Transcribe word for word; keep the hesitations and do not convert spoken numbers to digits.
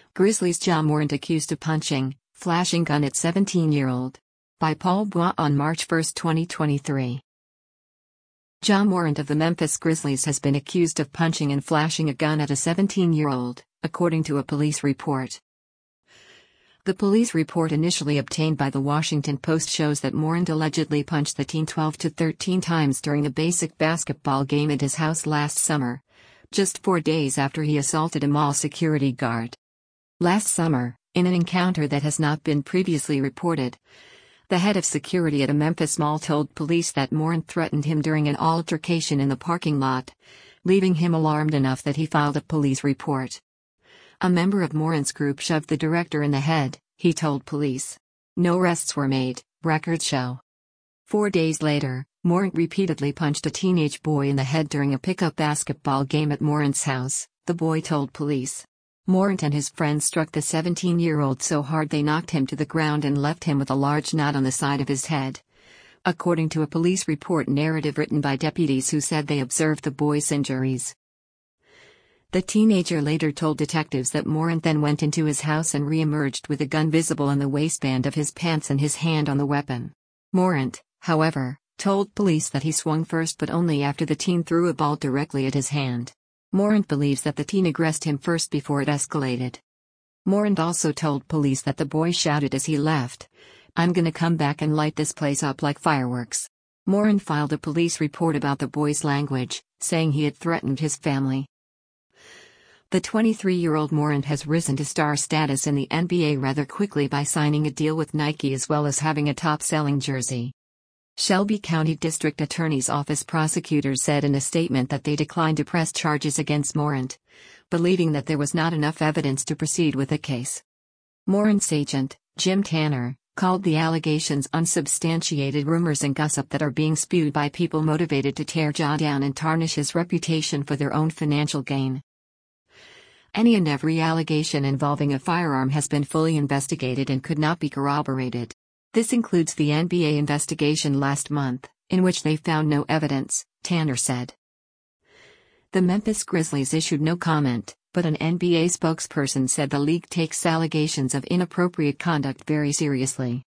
Grizzlies Ja Morant accused of punching, flashing gun at seventeen-year-old. By Paul Bois on March first, twenty twenty-three. Ja Morant of the Memphis Grizzlies has been accused of punching and flashing a gun at a seventeen-year-old, according to a police report. The police report initially obtained by the Washington Post shows that Morant allegedly punched the teen twelve to thirteen times during a basic basketball game at his house last summer, just four days after he assaulted a mall security guard. Last summer, in an encounter that has not been previously reported, the head of security at a Memphis mall told police that Morant threatened him during an altercation in the parking lot, leaving him alarmed enough that he filed a police report. A member of Morant's group shoved the director in the head, he told police. No arrests were made, records show. Four days later, Morant repeatedly punched a teenage boy in the head during a pickup basketball game at Morant's house, the boy told police. Morant and his friends struck the seventeen-year-old so hard they knocked him to the ground and left him with a large knot on the side of his head. According to a police report narrative written by deputies who said they observed the boy's injuries. The teenager later told detectives that Morant then went into his house and re-emerged with a gun visible on the waistband of his pants and his hand on the weapon. Morant, however, told police that he swung first but only after the teen threw a ball directly at his hand. Morant believes that the teen aggressed him first before it escalated. Morant also told police that the boy shouted as he left, "I'm gonna come back and light this place up like fireworks." Morant filed a police report about the boy's language, saying he had threatened his family. The twenty-three-year-old Morant has risen to star status in the N B A rather quickly by signing a deal with Nike as well as having a top-selling jersey. Shelby County District Attorney's Office prosecutors said in a statement that they declined to press charges against Morant, believing that there was not enough evidence to proceed with the case. Morant's agent, Jim Tanner, called the allegations unsubstantiated rumors and gossip that are being spewed by people motivated to tear Ja down and tarnish his reputation for their own financial gain. Any and every allegation involving a firearm has been fully investigated and could not be corroborated. This includes the N B A investigation last month, in which they found no evidence, Tanner said. The Memphis Grizzlies issued no comment, but an N B A spokesperson said the league takes allegations of inappropriate conduct very seriously.